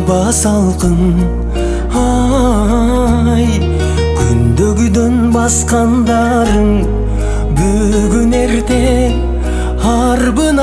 аба салкын ай, күндөгүдөн баскандарың бүгүн эрте арбын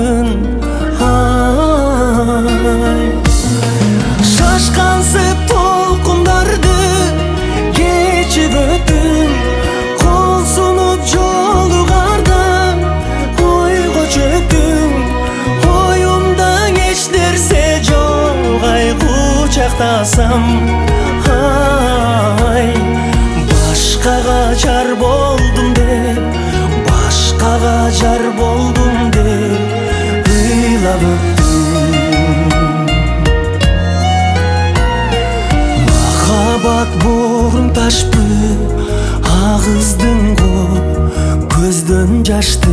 ай. Шашкансып толкундарды кечип өттүм, кол сунуп жолугардан ойго чөктүм. Оюмда эч нерсе жок, ай кучактасам ай, башкага жар болдум деп, башкага жар болдум деп ыйлап өттүм. Махаббат боорун ташпы, агыздың го көздөн жашты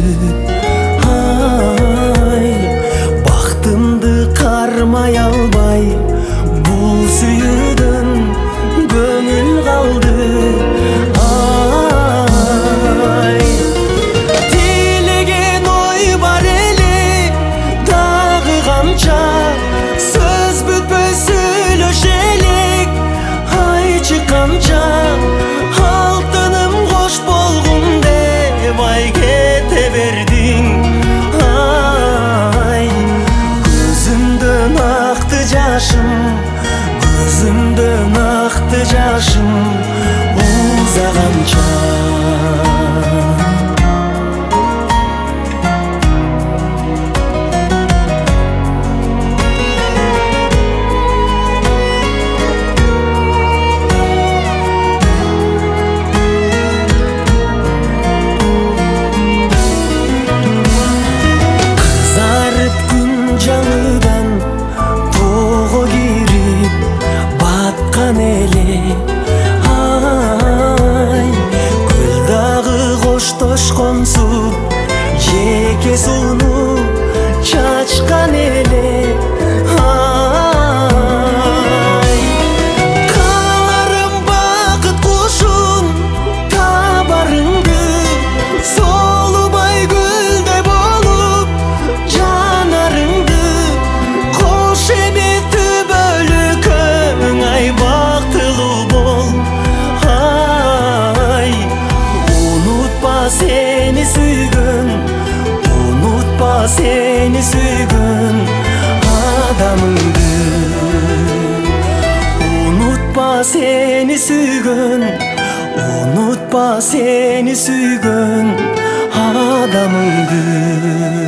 ай, бактымды кармай албай бул сүйүүдөн көңүл калды ай. Тилеген ой бар эле дагы канча, сөз бүтпөй сүйлөшелик айчы канча. Алтыным кош болгум деп ай кете бердиң ай. Көзүмдөн акты жашым, көзүмдөн акты жашым узаганча. Жаңыдан тоого кирип баткан эле ай, көл дагы коштошконсуп жеке сууну чачкан эле ай. Кааларым бакыт кушун табарыңды, солубай гүлдөй болуп жанарыңды, кош эми түбөлүкөң ай, бактылуу бол ай. Унутпа сени сүйгөн, унутпа сени сүйгөн адамыңды, унутпа сени сүйгөн, унутпа сени сүйгөн адамыңды.